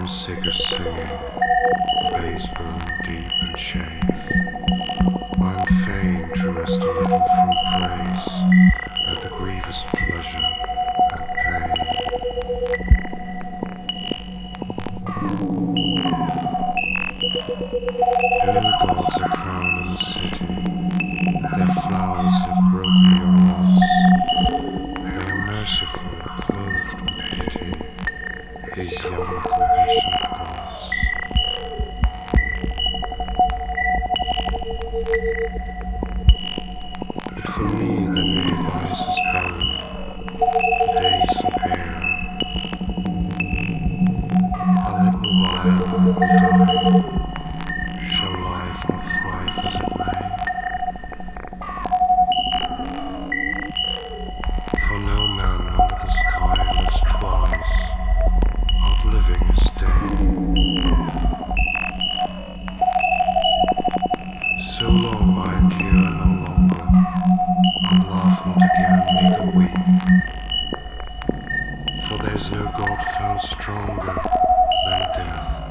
sick of singing, the bass bone deep and shave. I'm fain to rest a little from praise and the grievous pleasure and pain. New gods are crowned in the city, their flowers have broken your odds. They are merciful, clothed with pity, these young compassionate gods. But for me the new device is barren, the days are bare. A little while and we die, shall life not thrive as it may? For no man under the sky lives twice, outliving his day. So long I endure no longer, and laugh not again, neither weep. For there's no God found stronger than death.